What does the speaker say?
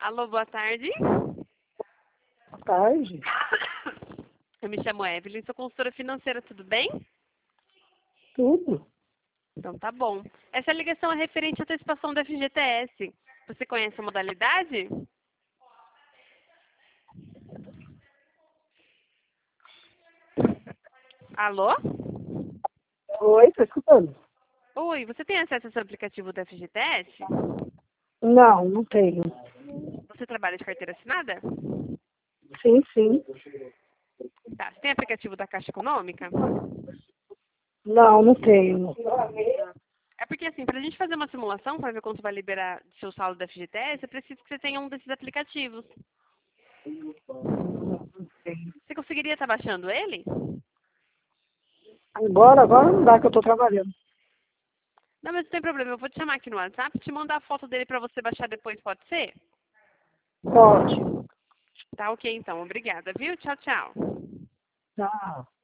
Alô, boa tarde. Boa tarde. Eu me chamo Evelyn, sou consultora financeira, tudo bem? Tudo? Então tá bom. Essa ligação é referente à antecipação do FGTS. Você conhece a modalidade? Alô? Oi, tô escutando. Oi, você tem acesso ao seu aplicativo do FGTS? Não, não tenho. Você trabalha de carteira assinada? Sim, sim. Tá. Você tem aplicativo da Caixa Econômica? Não, não tenho. É porque assim, para a gente fazer uma simulação para ver quanto vai liberar do seu saldo do FGTS, eu preciso que você tenha um desses aplicativos. Não tenho. Você conseguiria estar baixando ele? Agora não dá que eu tô trabalhando. Não, mas não tem problema. Eu vou te chamar aqui no WhatsApp, te mandar a foto dele para você baixar depois, pode ser? Pode. Tá ok, então. Obrigada, viu? Tchau, tchau. Tá.